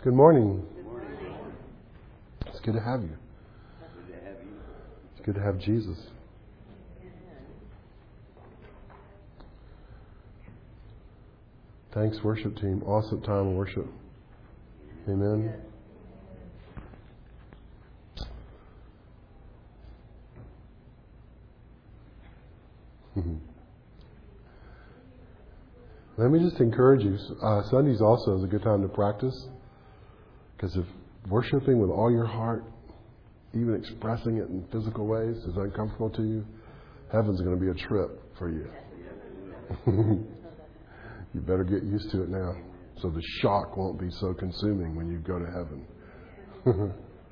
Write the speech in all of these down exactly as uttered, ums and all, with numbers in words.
Good morning. Good morning. It's good to have you. Good to have you. It's good to have Jesus. Thanks, worship team. Awesome time of worship. Amen. Let me just encourage you. Uh, Sundays also is a good time to practice. Because if worshiping with all your heart, even expressing it in physical ways, is uncomfortable to you, heaven's going to be a trip for you. You better get used to it now, so the shock won't be so consuming when you go to heaven.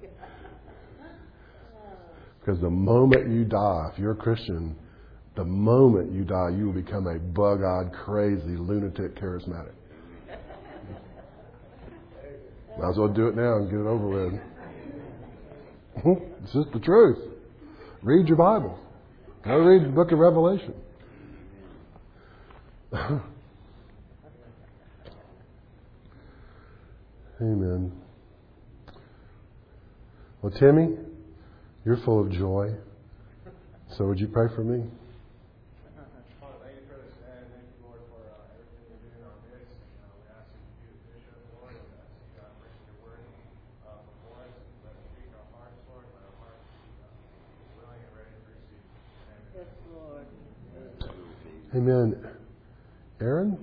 Because the moment you die, if you're a Christian, the moment you die, you will become a bug-eyed, crazy, lunatic charismatic. Might as well do it now and get it over with. It's just the truth. Read your Bible. Go read the book of Revelation. Amen. Well, Timmy, you're full of joy. So would you pray for me? Amen. Aaron?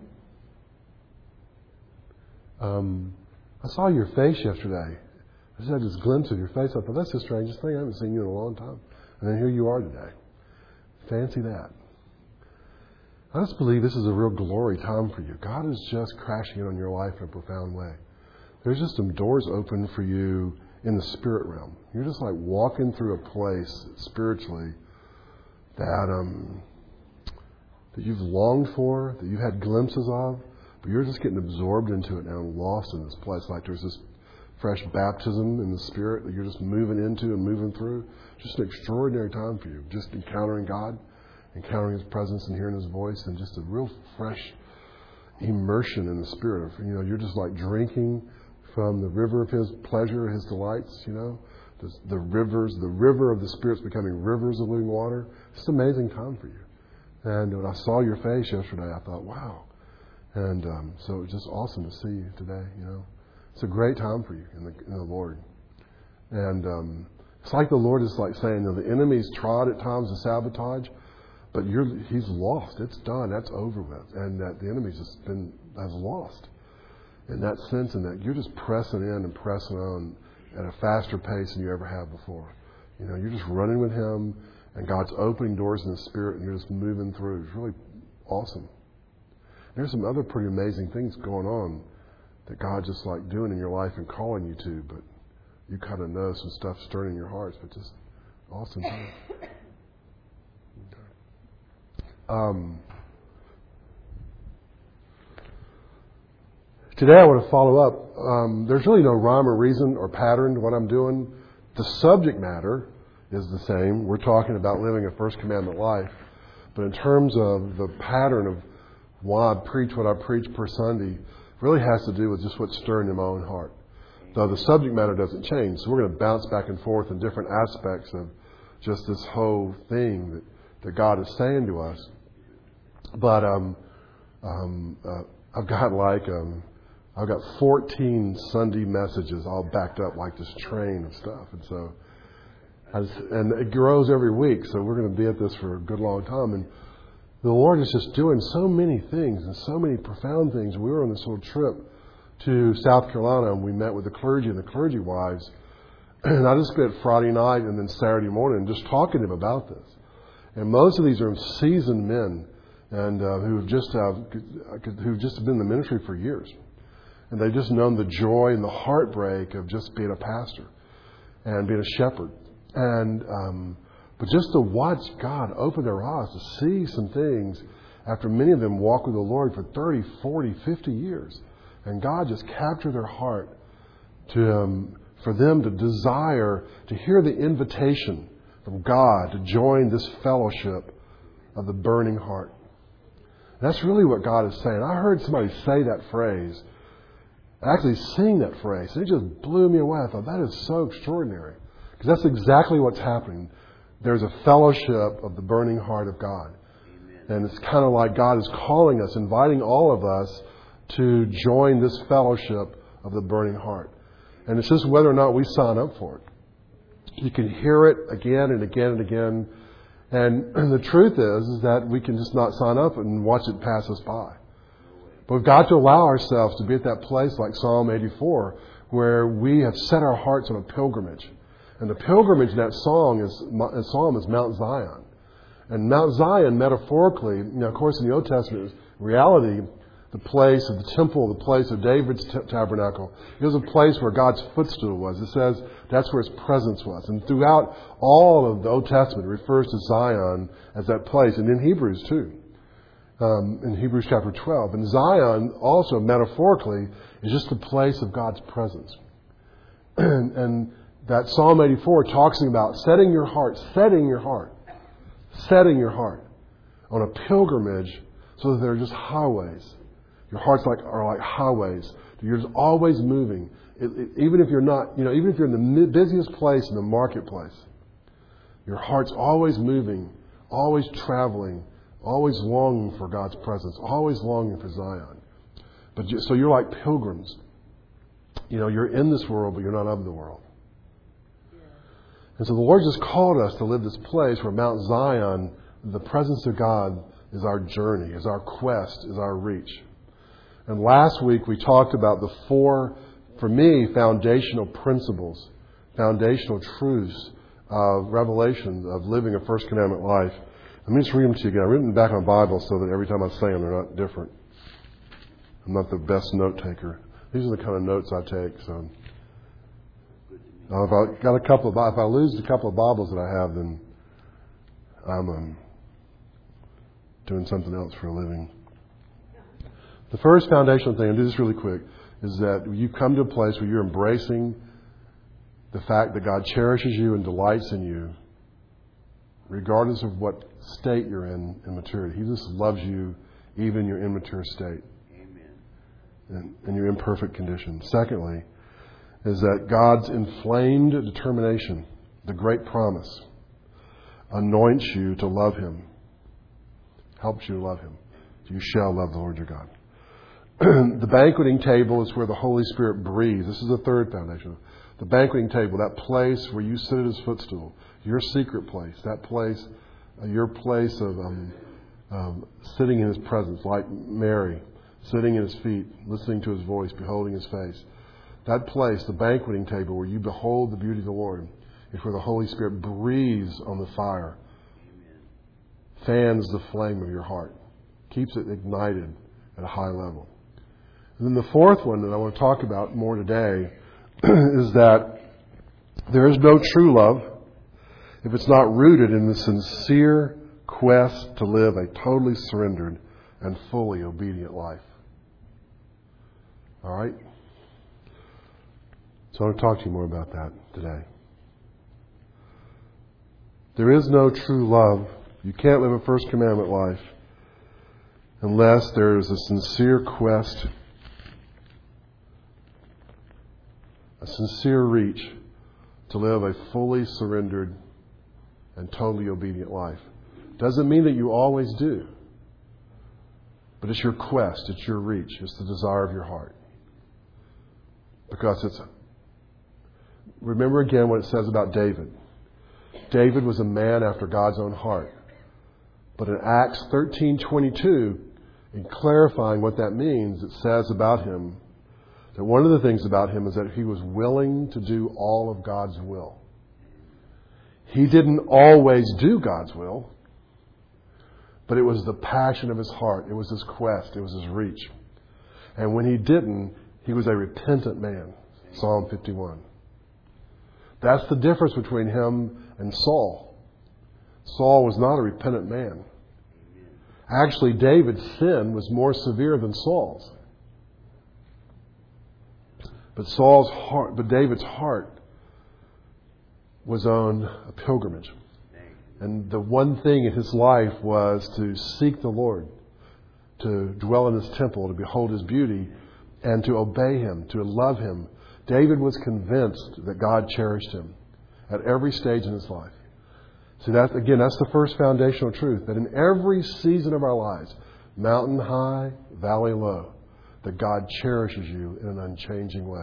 Um, I saw your face yesterday. I just had this glimpse of your face. I thought, that's the strangest thing. I haven't seen you in a long time. And then here you are today. Fancy that. I just believe this is a real glory time for you. God is just crashing in on your life in a profound way. There's just some doors open for you in the spirit realm. You're just like walking through a place spiritually that... um. that you've longed for, that you've had glimpses of, but you're just getting absorbed into it now and lost in this place. Like there's this fresh baptism in the Spirit that you're just moving into and moving through. Just an extraordinary time for you. Just encountering God, encountering His presence and hearing His voice, and just a real fresh immersion in the Spirit. You know, you're just like drinking from the river of His pleasure, His delights, you know. The, the rivers, the river of the Spirit's becoming rivers of living water. It's an amazing time for you. And when I saw your face yesterday, I thought, wow. And um, so it was just awesome to see you today, you know. It's a great time for you in the, in the Lord. And um, it's like the Lord is like saying, you know, the enemy's tried at times to sabotage, but you're, he's lost. It's done. That's over with. And that the enemy's just been, has lost. In that sense, and that you're just pressing in and pressing on at a faster pace than you ever have before. You know, you're just running with Him. And God's opening doors in the Spirit, and you're just moving through. It's really awesome. There's some other pretty amazing things going on that God's just like doing in your life and calling you to, but you kind of know some stuff stirring in your hearts, but just awesome thing. Okay. Um, today I want to follow up. Um, there's really no rhyme or reason or pattern to what I'm doing. The subject matter is the same. We're talking about living a First Commandment life. But in terms of the pattern of why I preach what I preach per Sunday, really has to do with just what's stirring in my own heart. Though the subject matter doesn't change. So we're going to bounce back and forth in different aspects of just this whole thing that, that God is saying to us. But um, um, uh, I've got like, um, I've got fourteen Sunday messages all backed up like this train of stuff. And so As, and it grows every week, so we're going to be at this for a good long time. And the Lord is just doing so many things and so many profound things. We were on this little trip to South Carolina, and we met with the clergy and the clergy wives. And I just spent Friday night and then Saturday morning just talking to them about this. And most of these are seasoned men and uh, who have just have who've just been in the ministry for years, and they've just known the joy and the heartbreak of just being a pastor and being a shepherd. And um, but just to watch God open their eyes to see some things after many of them walk with the Lord for thirty, forty, fifty years. And God just captured their heart to um, for them to desire to hear the invitation from God to join this fellowship of the burning heart. And that's really what God is saying. I heard somebody say that phrase actually seeing that phrase, it just blew me away. I thought, that is so extraordinary. Because that's exactly what's happening. There's a fellowship of the burning heart of God. Amen. And it's kind of like God is calling us, inviting all of us to join this fellowship of the burning heart. And it's just whether or not we sign up for it. You can hear it again and again and again. And, and the truth is, is that we can just not sign up and watch it pass us by. But we've got to allow ourselves to be at that place like Psalm eighty-four, where we have set our hearts on a pilgrimage. And the pilgrimage in that song is, in Psalm is Mount Zion. And Mount Zion, metaphorically, you know, of course, in the Old Testament, reality, the place of the temple, the place of David's t- tabernacle, it was a place where God's footstool was. It says that's where His presence was. And throughout all of the Old Testament, it refers to Zion as that place. And in Hebrews, too. Um, in Hebrews chapter twelve. And Zion, also metaphorically, is just the place of God's presence. and, and that Psalm eighty-four talks about setting your heart, setting your heart, setting your heart on a pilgrimage so that they're just highways. Your hearts like are like highways. You're just always moving. It, it, even if you're not, you know, even if you're in the busiest place in the marketplace, your heart's always moving, always traveling, always longing for God's presence, always longing for Zion. But you, so you're like pilgrims. You know, you're in this world, but you're not of the world. And so the Lord just called us to live this place where Mount Zion, the presence of God, is our journey, is our quest, is our reach. And last week we talked about the four, for me, foundational principles, foundational truths of revelation of living a First Commandment life. Let me just read them to you again. I've written them back on Bible so that every time I say them, they're not different. I'm not the best note taker. These are the kind of notes I take. So now, if I got a couple of, if I lose a couple of Bibles that I have, then I'm um, doing something else for a living. The first foundational thing, I'll do this really quick, is that you come to a place where you're embracing the fact that God cherishes you and delights in you, regardless of what state you're in in maturity. He just loves you even in your immature state. Amen. And in your imperfect condition. Secondly, is that God's inflamed determination, the great promise, anoints you to love Him, helps you to love Him. You shall love the Lord your God. The banqueting table is where the Holy Spirit breathes. This is the third foundation. The banqueting table, that place where you sit at His footstool, your secret place, that place, uh, your place of um, um, sitting in His presence, like Mary, sitting at His feet, listening to His voice, beholding His face. That place, the banqueting table where you behold the beauty of the Lord, is where the Holy Spirit breathes on the fire, fans the flame of your heart, keeps it ignited at a high level. And then the fourth one that I want to talk about more today is that there is no true love if it's not rooted in the sincere quest to live a totally surrendered and fully obedient life. All right? So I want to talk to you more about that today. There is no true love. You can't live a First Commandment life unless there is a sincere quest, a sincere reach to live a fully surrendered and totally obedient life. Doesn't mean that you always do. But it's your quest, it's your reach, it's the desire of your heart. Because it's... Remember again what it says about David. David was a man after God's own heart. But in Acts thirteen twenty-two, in clarifying what that means, it says about him that one of the things about him is that he was willing to do all of God's will. He didn't always do God's will, but it was the passion of his heart. It was his quest. It was his reach. And when he didn't, he was a repentant man. Psalm fifty-one. That's the difference between him and Saul. Saul was not a repentant man. Actually, David's sin was more severe than Saul's. But Saul's heart, but David's heart was on a pilgrimage. And the one thing in his life was to seek the Lord, to dwell in His temple, to behold His beauty, and to obey Him, to love Him. David was convinced that God cherished him at every stage in his life. See, that, again, that's the first foundational truth, that in every season of our lives, mountain high, valley low, that God cherishes you in an unchanging way.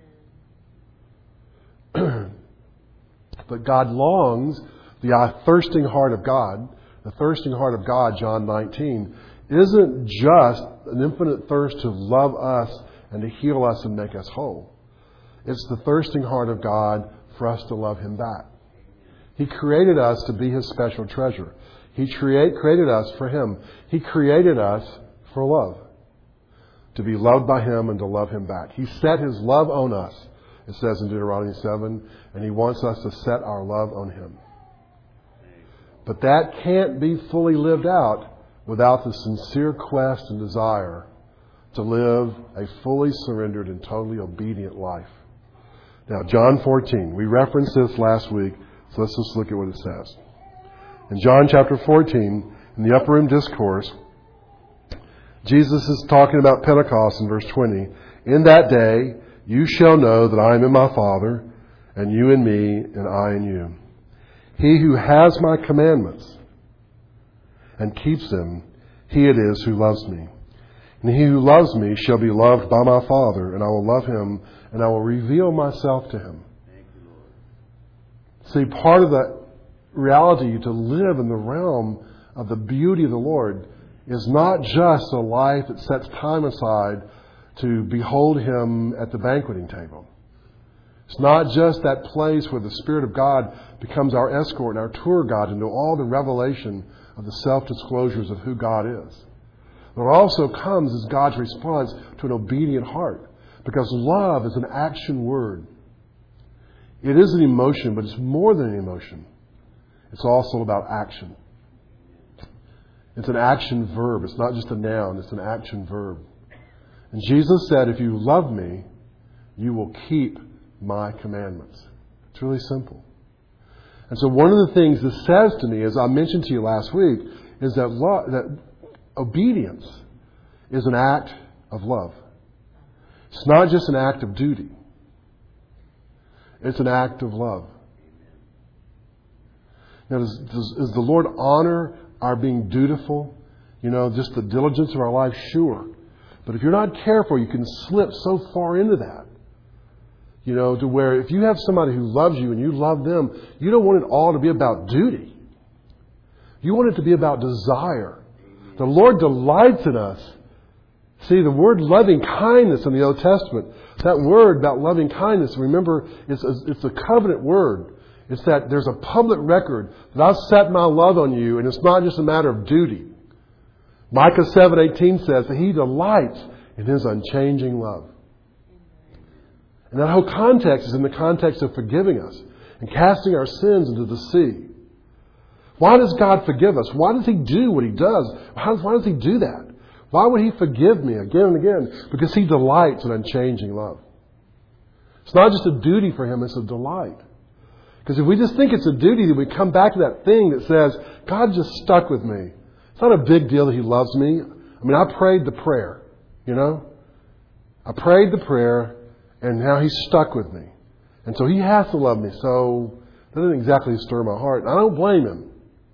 But God longs, the uh, thirsting heart of God, the thirsting heart of God, John nineteen, isn't just an infinite thirst to love us and to heal us and make us whole. It's the thirsting heart of God for us to love Him back. He created us to be His special treasure. He create, created us for Him. He created us for love. To be loved by Him and to love Him back. He set His love on us, it says in Deuteronomy seven, and He wants us to set our love on Him. But that can't be fully lived out without the sincere quest and desire to live a fully surrendered and totally obedient life. Now, John fourteen, we referenced this last week, so let's just look at what it says. In John chapter fourteen, in the upper room discourse, Jesus is talking about Pentecost in verse twenty. In that day, you shall know that I am in my Father, and you in me, and I in you. He who has my commandments and keeps them, he it is who loves me. And he who loves me shall be loved by my Father, and I will love him, and I will reveal myself to him. See, part of the reality to live in the realm of the beauty of the Lord is not just a life that sets time aside to behold Him at the banqueting table. It's not just that place where the Spirit of God becomes our escort and our tour guide into all the revelation of the self-disclosures of who God is. What also comes is God's response to an obedient heart. Because love is an action word. It is an emotion, but it's more than an emotion. It's also about action. It's an action verb. It's not just a noun. It's an action verb. And Jesus said, if you love me, you will keep my commandments. It's really simple. And so one of the things this says to me, as I mentioned to you last week, is that, lo- that obedience is an act of love. It's not just an act of duty. It's an act of love. Now, does, does, does the Lord honor our being dutiful? You know, just the diligence of our life? Sure. But if you're not careful, you can slip so far into that. You know, to where if you have somebody who loves you and you love them, you don't want it all to be about duty. You want it to be about desire. The Lord delights in us. See, the word loving kindness in the Old Testament, that word about loving kindness, remember, it's a, it's a covenant word. It's that there's a public record that I've set my love on you, and it's not just a matter of duty. Micah seven eighteen says that He delights in His unchanging love. And that whole context is in the context of forgiving us and casting our sins into the sea. Why does God forgive us? Why does He do what He does? How, why does He do that? Why would He forgive me again and again? Because He delights in unchanging love. It's not just a duty for Him, it's a delight. Because if we just think it's a duty, then we come back to that thing that says, God just stuck with me. It's not a big deal that He loves me. I mean, I prayed the prayer, you know. I prayed the prayer, and now He's stuck with me. And so He has to love me. So that doesn't exactly stir my heart. I don't blame Him.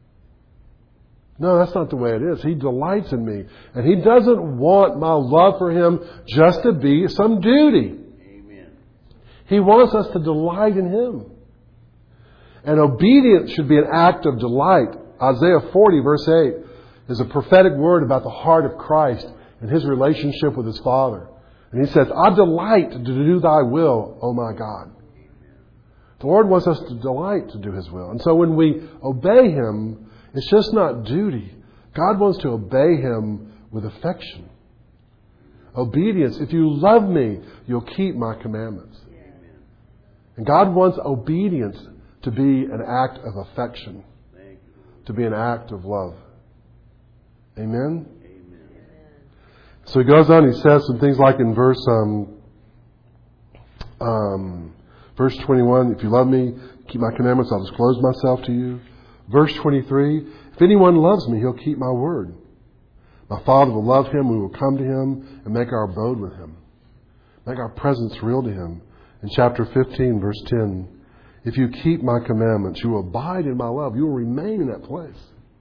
No, that's not the way it is. He delights in me. And He doesn't want my love for Him just to be some duty. Amen. He wants us to delight in Him. And obedience should be an act of delight. Isaiah forty, verse eight, is a prophetic word about the heart of Christ and His relationship with His Father. And He says, I delight to do Thy will, O my God. The Lord wants us to delight to do His will. And so when we obey Him, it's just not duty. God wants to obey Him with affection. Obedience. If you love me, you'll keep my commandments. And God wants obedience to be an act of affection. To be an act of love. Amen? Amen. So he goes on, he says some things like in verse um, um, verse twenty-one, if you love me, keep my commandments, I'll disclose myself to you. Verse twenty-three, if anyone loves me, he'll keep my word. My Father will love him, we will come to him and make our abode with him. Make our presence real to Him. In chapter fifteen, verse ten, if you keep my commandments, you will abide in my love. You will remain in that place.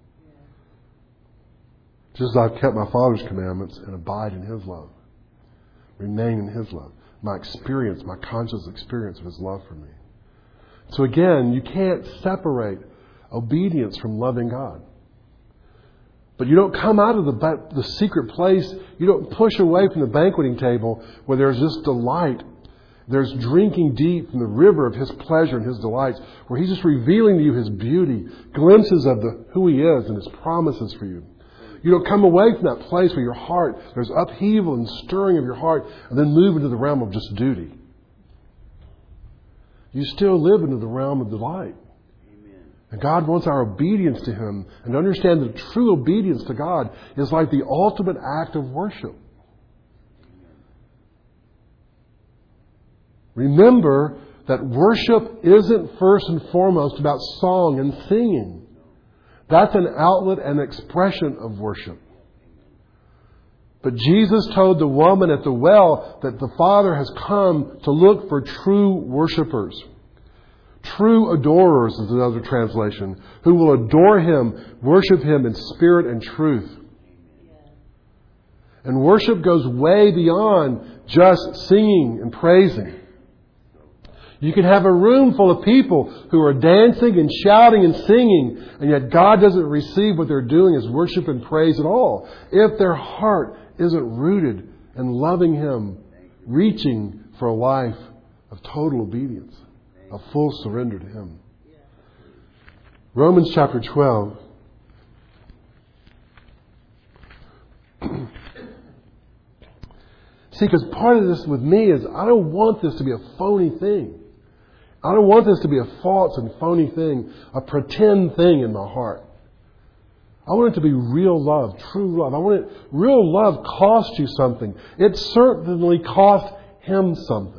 Just as I've kept my Father's commandments and abide in His love. Remain in His love. My experience, my conscious experience of His love for me. So again, you can't separate obedience from loving God. But you don't come out of the, the secret place. You don't push away from the banqueting table where there's this delight. There's drinking deep from the river of His pleasure and His delights, where He's just revealing to you His beauty, glimpses of the, who He is and His promises for you. You don't come away from that place where your heart, there's upheaval and stirring of your heart, and then move into the realm of just duty. You still live into the realm of delight. And God wants our obedience to Him. And to understand that true obedience to God is like the ultimate act of worship. Remember that worship isn't first and foremost about song and singing. That's an outlet and expression of worship. But Jesus told the woman at the well that the Father has come to look for true worshipers. True adorers is another translation, who will adore Him, worship Him in spirit and truth. And worship goes way beyond just singing and praising. You can have a room full of people who are dancing and shouting and singing, and yet God doesn't receive what they're doing as worship and praise at all, if their heart isn't rooted in loving Him, reaching for a life of total obedience. A full surrender to Him. Romans chapter twelve. See, because part of this with me is I don't want this to be a phony thing. I don't want this to be a false and phony thing, a pretend thing in my heart. I want it to be real love, true love. I want it, real love cost you something. It certainly cost Him something.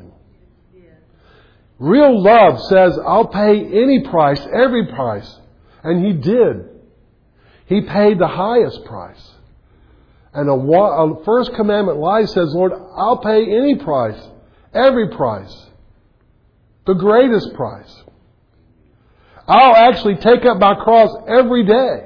Real love says, I'll pay any price, every price. And He did. He paid the highest price. And a, a first commandment life says, Lord, I'll pay any price, every price. The greatest price. I'll actually take up my cross every day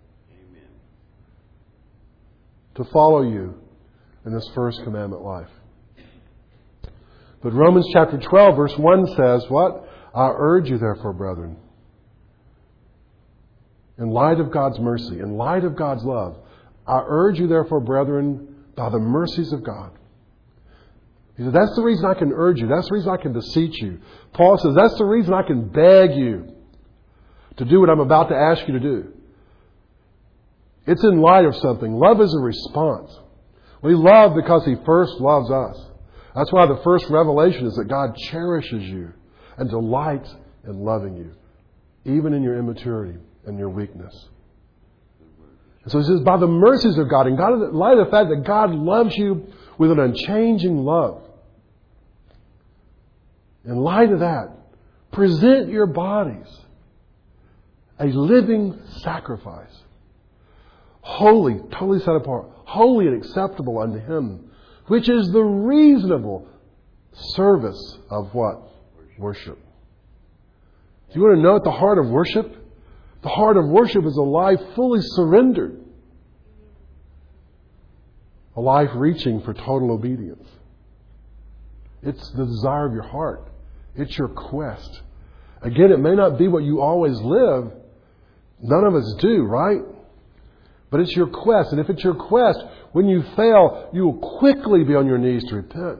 to follow you in this first commandment life. But Romans chapter twelve verse one says, what? I urge you therefore, brethren, in light of God's mercy, in light of God's love, I urge you therefore, brethren, by the mercies of God. He said, that's the reason I can urge you. That's the reason I can beseech you. Paul says, that's the reason I can beg you to do what I'm about to ask you to do. It's in light of something. Love is a response. We love because He first loves us. That's why the first revelation is that God cherishes you and delights in loving you, even in your immaturity and your weakness. And so He says, by the mercies of God, and God, in light of the fact that God loves you with an unchanging love, in light of that, present your bodies a living sacrifice, holy, totally set apart, holy and acceptable unto Him, which is the reasonable service of what? Worship. Do you want to know at the heart of worship? The heart of worship is a life fully surrendered. A life reaching for total obedience. It's the desire of your heart. It's your quest. Again, it may not be what you always live. None of us do, right? But it's your quest. And if it's your quest, when you fail, you will quickly be on your knees to repent.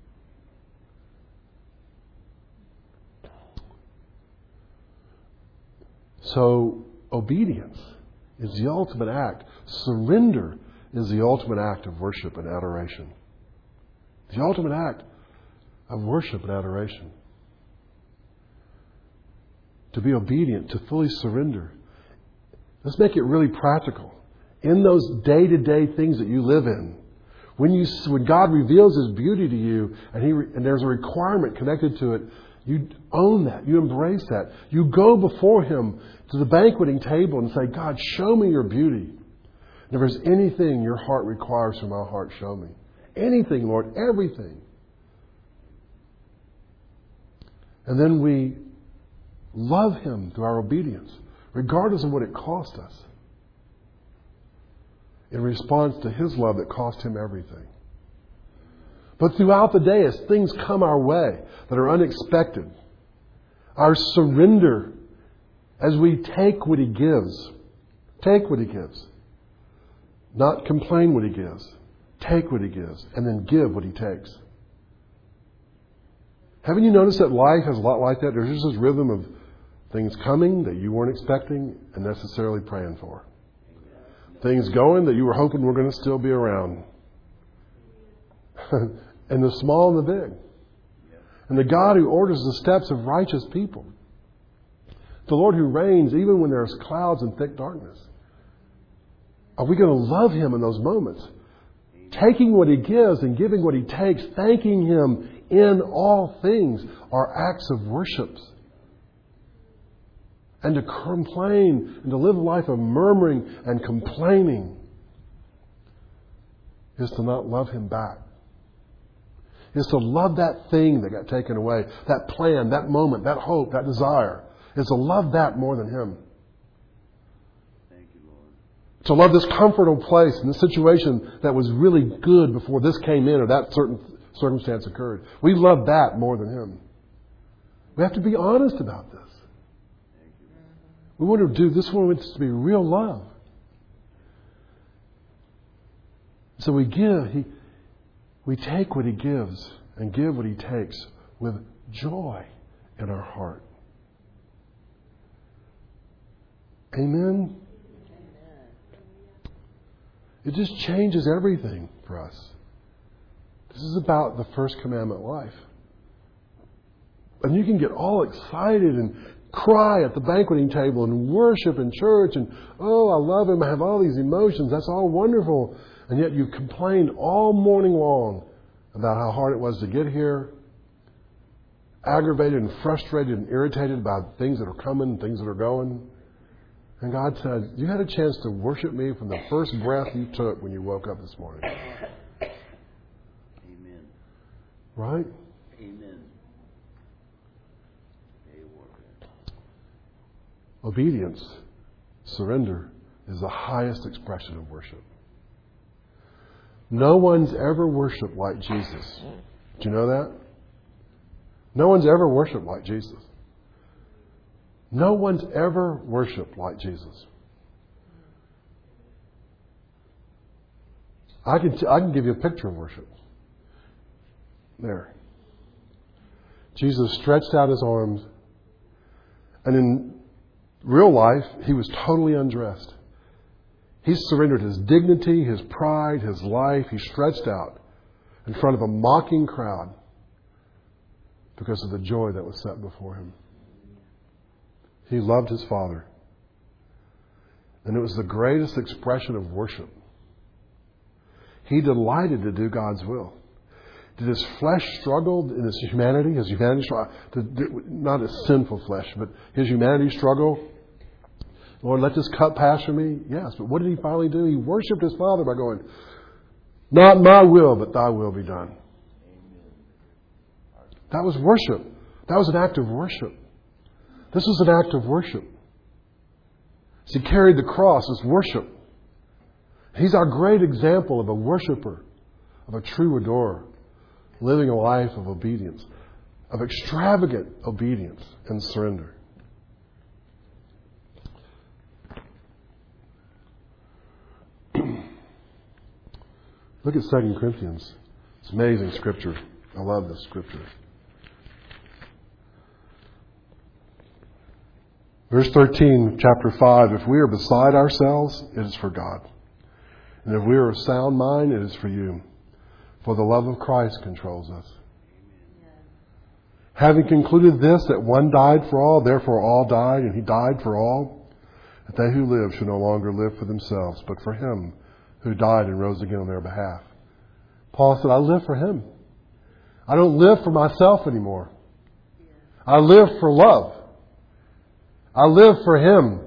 So, obedience is the ultimate act. Surrender is the ultimate act of worship and adoration. The ultimate act of worship and adoration. To be obedient, to fully surrender. Let's make it really practical. In those day-to-day things that you live in, when you when God reveals His beauty to you, and He and there's a requirement connected to it, you own that. You embrace that. You go before Him to the banqueting table and say, God, show me your beauty. And if there's anything your heart requires from my heart, show me. Anything, Lord, everything. And then we love Him through our obedience, regardless of what it cost us, in response to His love that cost Him everything. But throughout the day, as things come our way that are unexpected, our surrender as we take what He gives, take what He gives, not complain what He gives, take what He gives, and then give what He takes. Haven't you noticed that life has a lot like that? There's just this rhythm of things coming that you weren't expecting and necessarily praying for. Things going that you were hoping were going to still be around. And the small and the big. And the God who orders the steps of righteous people. The Lord who reigns even when there's clouds and thick darkness. Are we going to love Him in those moments? Taking what He gives and giving what He takes, thanking Him in all things are acts of worship. And to complain and to live a life of murmuring and complaining is to not love Him back. Is to love that thing that got taken away, that plan, that moment, that hope, that desire. Is to love that more than Him. Thank you, Lord. To love this comfortable place and this situation that was really good before this came in or that certain circumstance occurred. We love that more than Him. We have to be honest about this. We want to do this one wants to be real love. So we give, he, we take what He gives and give what He takes with joy in our heart. Amen? It just changes everything for us. This is about the first commandment life. And you can get all excited and cry at the banqueting table and worship in church and, oh, I love Him, I have all these emotions, that's all wonderful. And yet you've complained all morning long about how hard it was to get here, aggravated and frustrated and irritated about things that are coming, things that are going. And God said, you had a chance to worship Me from the first breath you took when you woke up this morning. Amen. Right? Amen. Obedience, surrender, is the highest expression of worship. No one's ever worshipped like Jesus. Do you know that? No one's ever worshipped like Jesus. No one's ever worshipped like Jesus. I can, t- I can give you a picture of worship. There. Jesus stretched out His arms, and in real life, He was totally undressed. He surrendered His dignity, His pride, His life. He stretched out in front of a mocking crowd because of the joy that was set before Him. He loved His Father. And it was the greatest expression of worship. He delighted to do God's will. Did His flesh struggle in His humanity? His humanity struggle, not His sinful flesh, but His humanity struggle? Lord, let this cup pass from Me. Yes, but what did He finally do? He worshipped His Father by going, not my will, but Thy will be done. That was worship. That was an act of worship. This was an act of worship. As He carried the cross as worship. He's our great example of a worshiper, of a true adorer, living a life of obedience, of extravagant obedience and surrender. Look at Second Corinthians. It's amazing scripture. I love this scripture. Verse thirteen, chapter five, if we are beside ourselves, it is for God. And if we are of sound mind, it is for you. For the love of Christ controls us. Amen. Having concluded this, that one died for all, therefore all died, and He died for all, that they who live should no longer live for themselves, but for Him who died and rose again on their behalf. Paul said, I live for Him. I don't live for myself anymore. I live for love. I live for Him.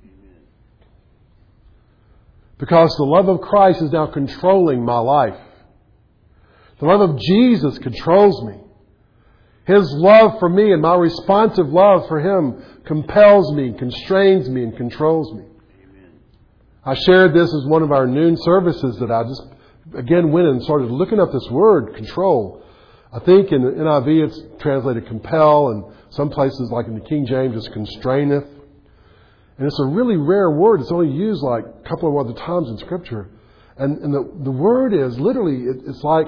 Because the love of Christ is now controlling my life. The love of Jesus controls me. His love for me and my responsive love for Him compels me, constrains me, and controls me. Amen. I shared this as one of our noon services that I just, again, went and started looking up this word, control. I think in the N I V it's translated compel, and some places like in the King James it's constraineth. And it's a really rare word. It's only used like a couple of other times in Scripture. And, and the, the word is literally, it, it's like,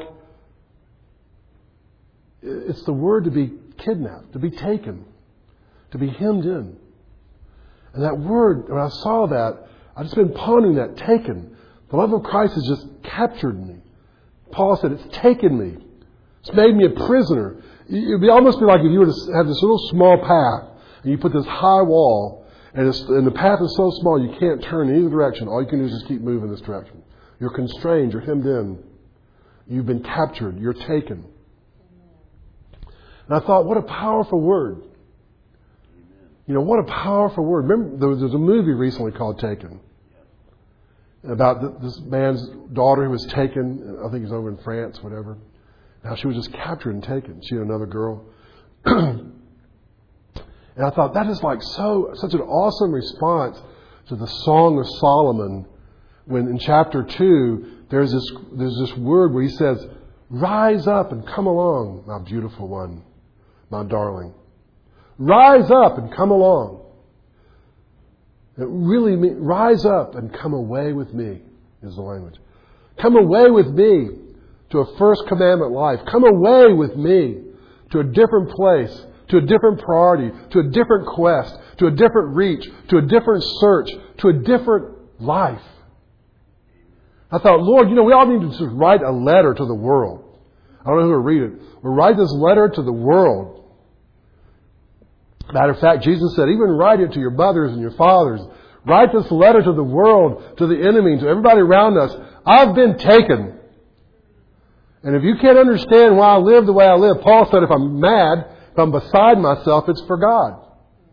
it's the word to be kidnapped, to be taken, to be hemmed in. And that word, when I saw that, I've just been pondering that, taken. The love of Christ has just captured me. Paul said, it's taken me. It's made me a prisoner. It would be almost be like if you were to have this little small path, and you put this high wall, and, it's, and the path is so small you can't turn in either direction. All you can do is just keep moving this direction. You're constrained. You're hemmed in. You've been captured. You're taken. And I thought, what a powerful word. Amen. You know, what a powerful word. Remember, there was, there was a movie recently called Taken. About th- this man's daughter who was taken. I think he's over in France, whatever. Now she was just captured and taken. She and another girl. And I thought, that is like so, such an awesome response to the Song of Solomon. When in chapter two, there's this, there's this word where he says, rise up and come along, my beautiful one, my darling. Rise up and come along. It really means, rise up and come away with me, is the language. Come away with me to a first commandment life. Come away with me to a different place, to a different priority, to a different quest, to a different reach, to a different search, to a different life. I thought, Lord, you know, we all need to just write a letter to the world. I don't know who will read it. We'll write this letter to the world. Matter of fact, Jesus said, even write it to your mothers and your fathers. Write this letter to the world, to the enemy, to everybody around us. I've been taken. And if you can't understand why I live the way I live, Paul said, if I'm mad, if I'm beside myself, it's for God.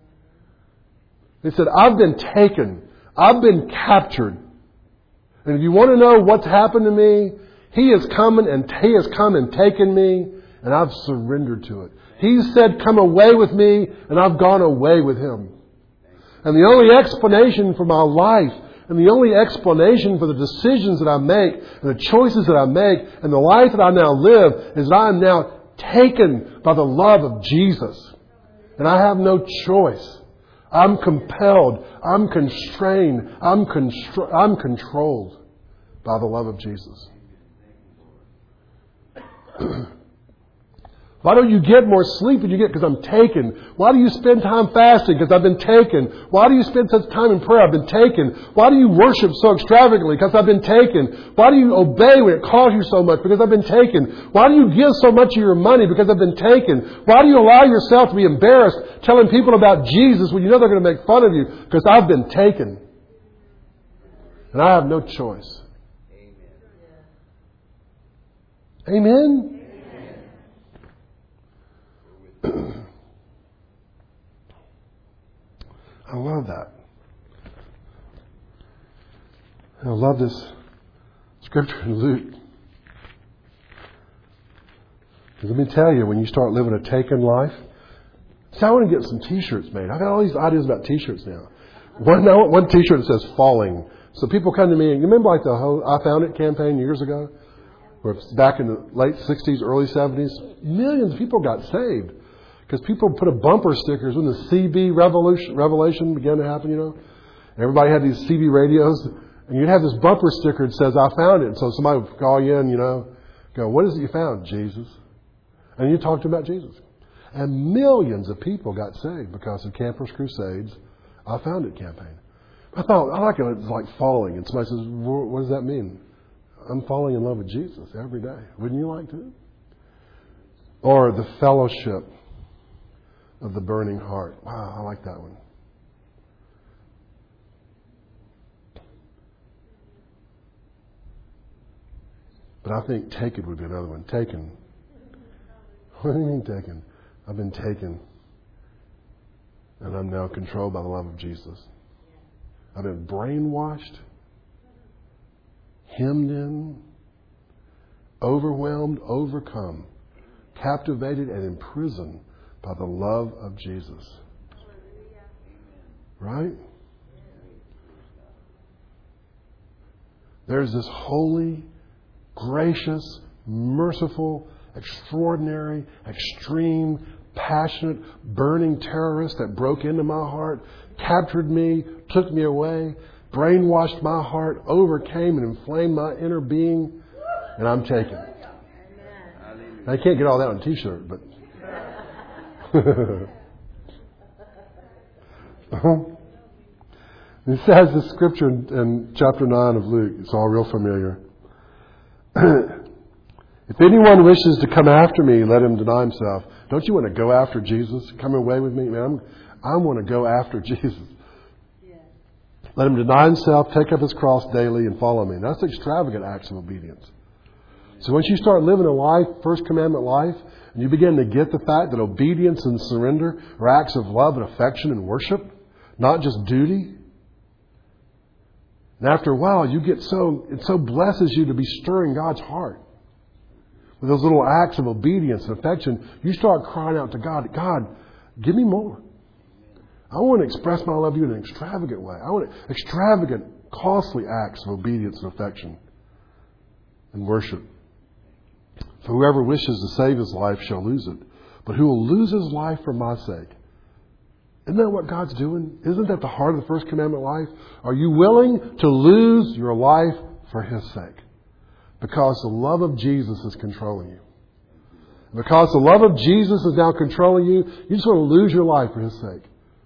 He said, I've been taken. I've been captured. And if you want to know what's happened to me, He has come and He has come and taken me, and I've surrendered to it. He said, come away with me, and I've gone away with Him. And the only explanation for my life, and the only explanation for the decisions that I make, and the choices that I make, and the life that I now live, is that I am now taken by the love of Jesus. And I have no choice. I'm compelled. I'm constrained. I'm, constr- I'm controlled by the love of Jesus. Why don't you get more sleep than you get? Because I'm taken. Why do you spend time fasting? Because I've been taken. Why do you spend such time in prayer? I've been taken. Why do you worship so extravagantly? Because I've been taken. Why do you obey when it costs you so much? Because I've been taken. Why do you give so much of your money? Because I've been taken. Why do you allow yourself to be embarrassed telling people about Jesus when you know they're going to make fun of you? Because I've been taken. And I have no choice. Amen? Amen? I love that. I love this scripture in Luke. Because let me tell you, when you start living a taken life, see, I want to get some T-shirts made. I've got all these ideas about T-shirts now. One, one T-shirt that says "falling." So people come to me, and you remember like the whole "I Found It" campaign years ago, where back in the late sixties, early seventies, millions of people got saved. Because people put a bumper stickers when the C B revolution, revelation began to happen, you know. And everybody had these C B radios. And you'd have this bumper sticker that says, I found it. And so somebody would call you in, you know, go, what is it you found? Jesus. And you talk to them about Jesus. And millions of people got saved because of Campus Crusades' I Found It campaign. I thought, I like it. It's like falling. And somebody says, what does that mean? I'm falling in love with Jesus every day. Wouldn't you like to? Or the fellowship of the burning heart. Wow, I like that one. But I think taken would be another one. Taken. What do you mean taken? I've been taken. And I'm now controlled by the love of Jesus. I've been brainwashed, hemmed in, overwhelmed, overcome, captivated and imprisoned by the love of Jesus. Right? There's this holy, gracious, merciful, extraordinary, extreme, passionate, burning terrorist that broke into my heart, captured me, took me away, brainwashed my heart, overcame and inflamed my inner being, and I'm taken. I can't get all that on a t-shirt, but... It says the scripture in, in chapter nine of Luke. It's all real familiar. If anyone wishes to come after me, let him deny himself. Don't you want to go after Jesus? Come away with me, man. I'm, I want to go after Jesus. Yeah. Let him deny himself, take up his cross daily, and follow me. That's extravagant acts of obedience. So once you start living a life, first commandment life, and you begin to get the fact that obedience and surrender are acts of love and affection and worship, not just duty. And after a while, you get so, it so blesses you to be stirring God's heart. With those little acts of obedience and affection, you start crying out to God, God, give me more. I want to express my love to you in an extravagant way. I want extravagant, costly acts of obedience and affection and worship. For whoever wishes to save his life shall lose it. But who will lose his life for my sake? Isn't that what God's doing? Isn't that the heart of the first commandment life? Are you willing to lose your life for his sake? Because the love of Jesus is controlling you. Because the love of Jesus is now controlling you, you just want to lose your life for his sake.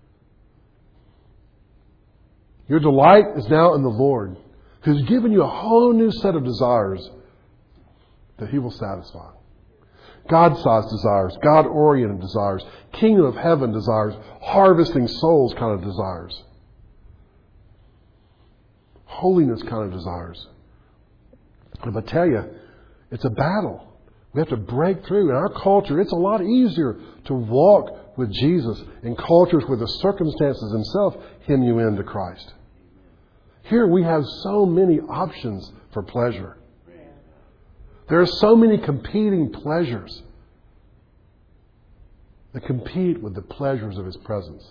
Your delight is now in the Lord, who's given you a whole new set of desires that he will satisfy. God-sized desires, God-oriented desires, kingdom of heaven desires, harvesting souls kind of desires, holiness kind of desires. But I tell you, it's a battle. We have to break through. In our culture, it's a lot easier to walk with Jesus in cultures where the circumstances themselves hem you into Christ. Here we have so many options for pleasure. There are so many competing pleasures that compete with the pleasures of his presence.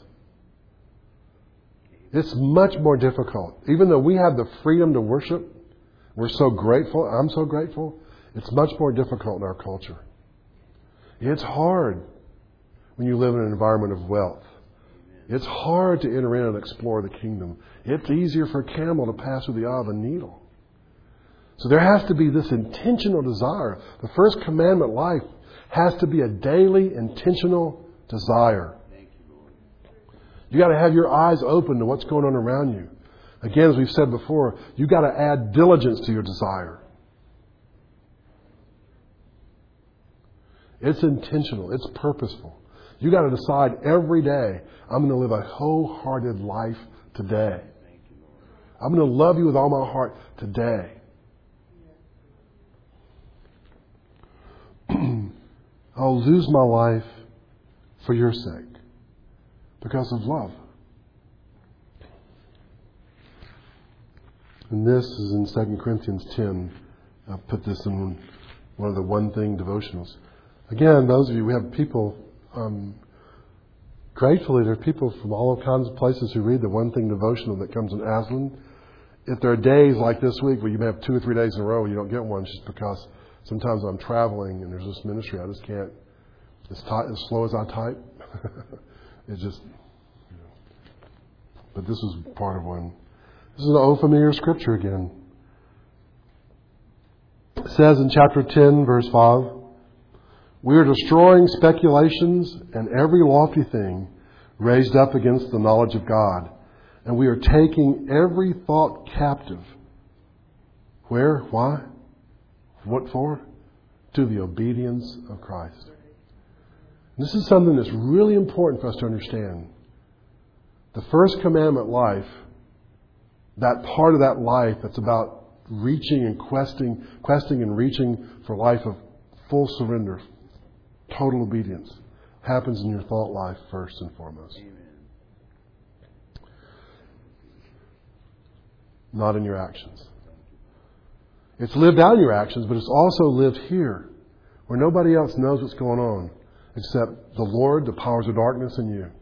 It's much more difficult. Even though we have the freedom to worship, we're so grateful, I'm so grateful, it's much more difficult in our culture. It's hard when you live in an environment of wealth. It's hard to enter in and explore the kingdom. It's easier for a camel to pass through the eye of a needle. So there has to be this intentional desire. The first commandment life has to be a daily intentional desire. You got to have your eyes open to what's going on around you. Again, as we've said before, you got to add diligence to your desire. It's intentional. It's purposeful. You got to decide every day, I'm going to live a wholehearted life today. I'm going to love you with all my heart today. I'll lose my life for your sake because of love. And this is in Second Corinthians ten. I put this in one of the one thing devotionals. Again, those of you, we have people, um, gratefully, there are people from all kinds of places who read the one thing devotional that comes in Aslan. If there are days like this week where you may have two or three days in a row where you don't get one, it's just because sometimes I'm traveling and there's this ministry, I just can't, it's ty- as slow as I type. It just, you know. But this is part of one. This is an old familiar scripture again. It says in chapter ten, verse five, we are destroying speculations and every lofty thing raised up against the knowledge of God. And we are taking every thought captive. Where? Why? What for? To the obedience of Christ. This is something that's really important for us to understand. The first commandment life, that part of that life that's about reaching and questing, questing and reaching for life of full surrender, total obedience, happens in your thought life first and foremost. Amen. Not in your actions. It's lived out in your actions, but it's also lived here, where nobody else knows what's going on except the Lord, the powers of darkness, and you.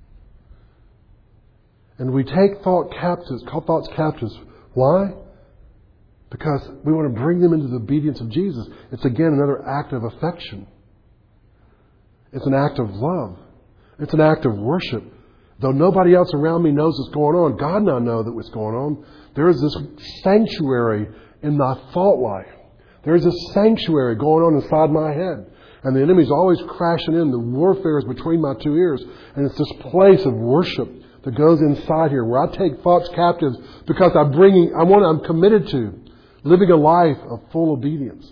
And we take thought captives, thoughts captives. Why? Because we want to bring them into the obedience of Jesus. It's again another act of affection. It's an act of love. It's an act of worship. Though nobody else around me knows what's going on, God and I know that what's going on. There is this sanctuary in my thought life. There is this sanctuary going on inside my head. And the enemy's always crashing in. The warfare is between my two ears. And it's this place of worship that goes inside here where I take thoughts captives because I'm bringing, I want, I'm committed to living a life of full obedience.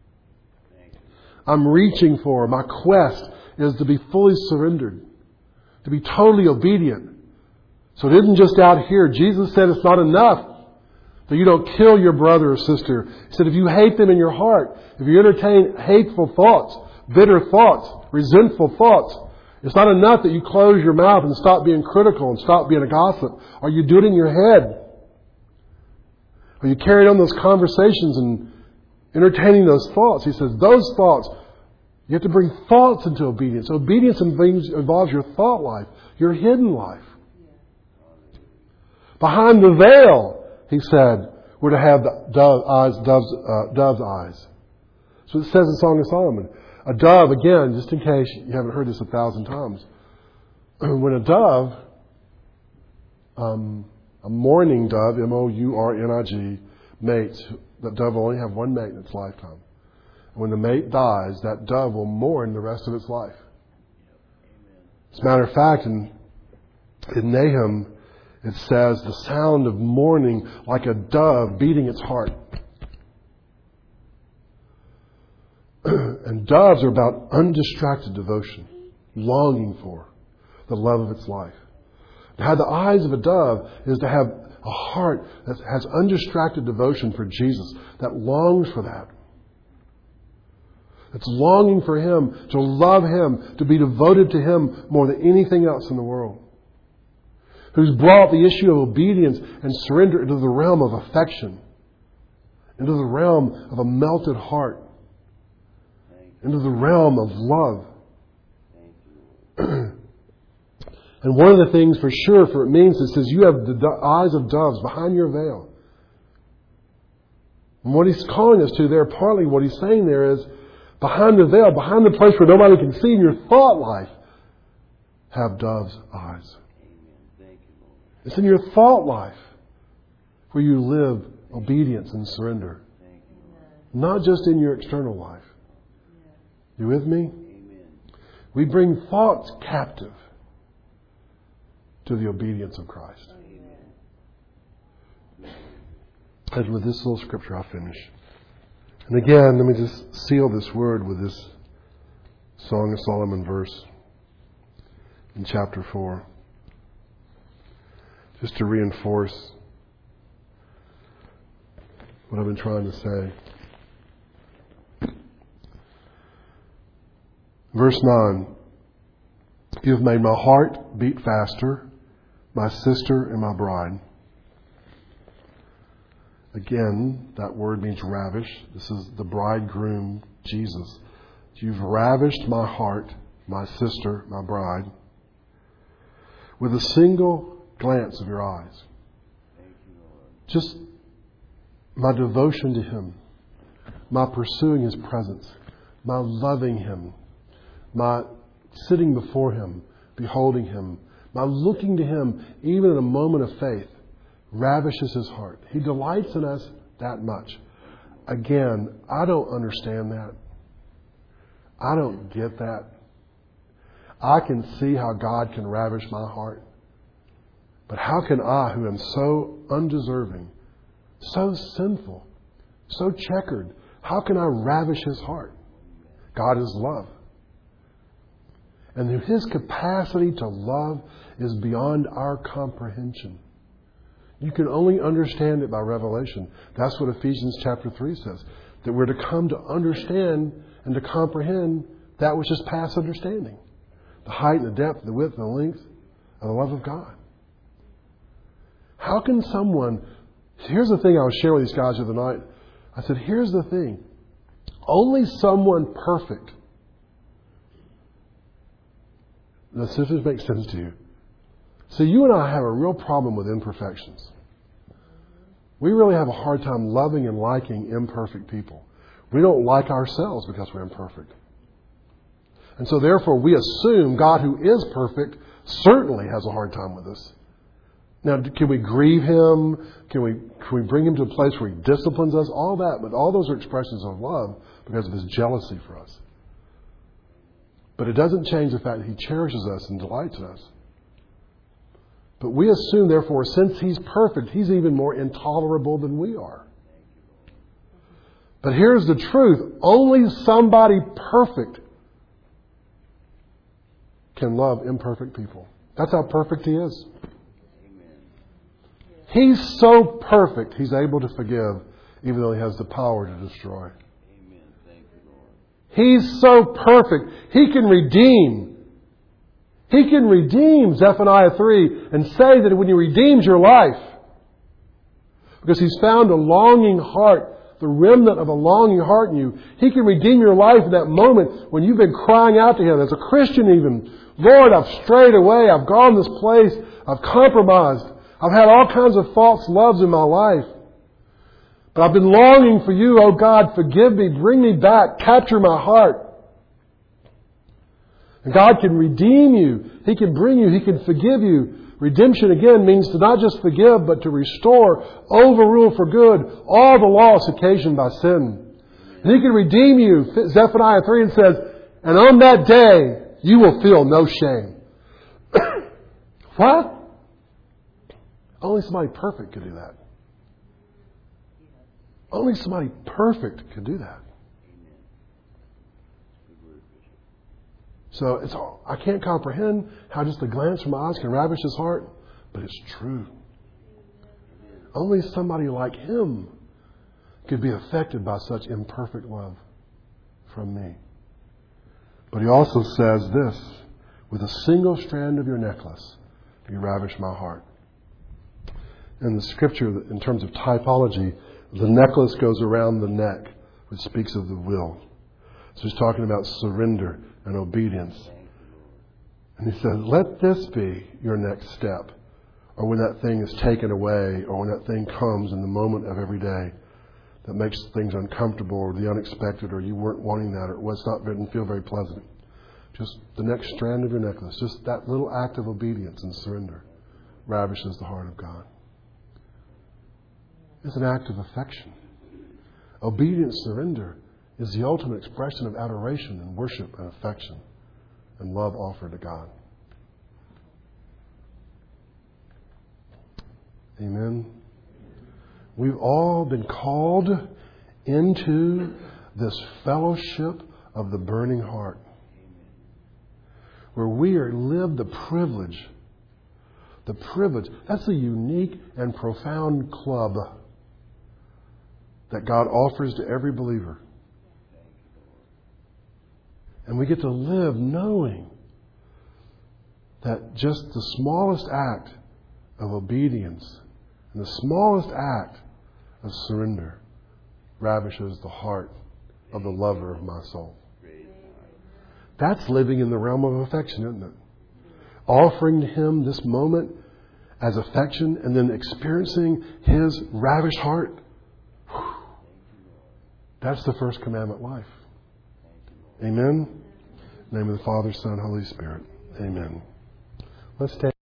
I'm reaching for, my quest is to be fully surrendered, to be totally obedient. So it isn't just out here. Jesus said it's not enough that you don't kill your brother or sister. He said if you hate them in your heart, if you entertain hateful thoughts, bitter thoughts, resentful thoughts, it's not enough that you close your mouth and stop being critical and stop being a gossip. Are you doing it in your head? Are you carrying on those conversations and entertaining those thoughts? He says those thoughts, you have to bring thoughts into obedience. Obedience involves your thought life, your hidden life. Behind the veil, he said, we're to have the dove eyes, dove's, uh, dove's eyes. So it says in Song of Solomon. A dove, again, just in case you haven't heard this a thousand times. When a dove, um, a mourning dove, M O U R N I G, mates, that dove will only have one mate in its lifetime. When the mate dies, that dove will mourn the rest of its life. As a matter of fact, in, in Nahum, it says the sound of mourning like a dove beating its heart. And doves are about undistracted devotion, longing for the love of its life. To have the eyes of a dove is to have a heart that has undistracted devotion for Jesus, that longs for that. It's longing for Him, to love Him, to be devoted to Him more than anything else in the world. Who's brought the issue of obedience and surrender into the realm of affection, into the realm of a melted heart, into the realm of love. And one of the things for sure, for it means, it says you have the do- eyes of doves behind your veil. And what He's calling us to there, partly what He's saying there is, behind the veil, behind the place where nobody can see in your thought life, have dove's eyes. It's in your thought life where you live obedience and surrender. Not just in your external life. You with me? We bring thoughts captive to the obedience of Christ. And with this little scripture, I'll finish. And again, let me just seal this word with this Song of Solomon verse in chapter four. Just to reinforce what I've been trying to say. Verse nine. You have made my heart beat faster, my sister and my bride. Again, that word means ravish. This is the bridegroom, Jesus. You've ravished my heart, my sister, my bride, with a single glance of your eyes. Just my devotion to Him, my pursuing His presence, my loving Him, my sitting before Him, beholding Him, my looking to Him, even in a moment of faith, ravishes His heart. He delights in us that much. Again, I don't understand that. I don't get that. I can see how God can ravish my heart. But how can I, who am so undeserving, so sinful, so checkered, how can I ravish His heart? God is love. And His capacity to love is beyond our comprehension. You can only understand it by revelation. That's what Ephesians chapter three says. That we're to come to understand and to comprehend that which is past understanding. The height and the depth, the width and the length of the love of God. How can someone... Here's the thing I was sharing with these guys the other night. I said, here's the thing. Only someone perfect. Does this make sense to you? So you and I have a real problem with imperfections. We really have a hard time loving and liking imperfect people. We don't like ourselves because we're imperfect. And so therefore we assume God, who is perfect, certainly has a hard time with us. Now, can we grieve Him? Can we, can we bring Him to a place where He disciplines us? All that, but all those are expressions of love because of His jealousy for us. But it doesn't change the fact that He cherishes us and delights in us. But we assume, therefore, since He's perfect, He's even more intolerable than we are. But here's the truth. Only somebody perfect can love imperfect people. That's how perfect He is. He's so perfect, He's able to forgive, even though He has the power to destroy. Amen. Thank you, Lord. He's so perfect, He can redeem. He can redeem, Zephaniah three, and say that when He redeems your life, because He's found a longing heart, the remnant of a longing heart in you, He can redeem your life in that moment when you've been crying out to Him, as a Christian even, Lord, I've strayed away, I've gone this place, I've compromised, I've had all kinds of false loves in my life. But I've been longing for You, oh God, forgive me, bring me back, capture my heart. And God can redeem you. He can bring you. He can forgive you. Redemption, again, means to not just forgive, but to restore, overrule for good all the loss occasioned by sin. And He can redeem you. Zephaniah three and says, and on that day, you will feel no shame. What? Only somebody perfect could do that. Only somebody perfect could do that. So it's all, I can't comprehend how just a glance from my eyes can ravish His heart, but it's true. Only somebody like Him could be affected by such imperfect love from me. But He also says this, with a single strand of your necklace, you ravish my heart. In the Scripture, in terms of typology, the necklace goes around the neck, which speaks of the will. So He's talking about surrender and obedience. And He says, let this be your next step. Or when that thing is taken away, or when that thing comes in the moment of every day that makes things uncomfortable, or the unexpected, or you weren't wanting that, or it was not, didn't feel very pleasant. Just the next strand of your necklace, just that little act of obedience and surrender ravishes the heart of God. It's an act of affection. Obedient surrender is the ultimate expression of adoration and worship and affection and love offered to God. Amen. We've all been called into this fellowship of the burning heart, where we are live the privilege, the privilege, that's a unique and profound club that God offers to every believer. And we get to live knowing that just the smallest act of obedience and the smallest act of surrender ravishes the heart of the lover of my soul. That's living in the realm of affection, isn't it? Offering to Him this moment as affection and then experiencing His ravished heart. That's the first commandment life. Amen. In the name of the Father, Son, Holy Spirit. Amen. Let's stand.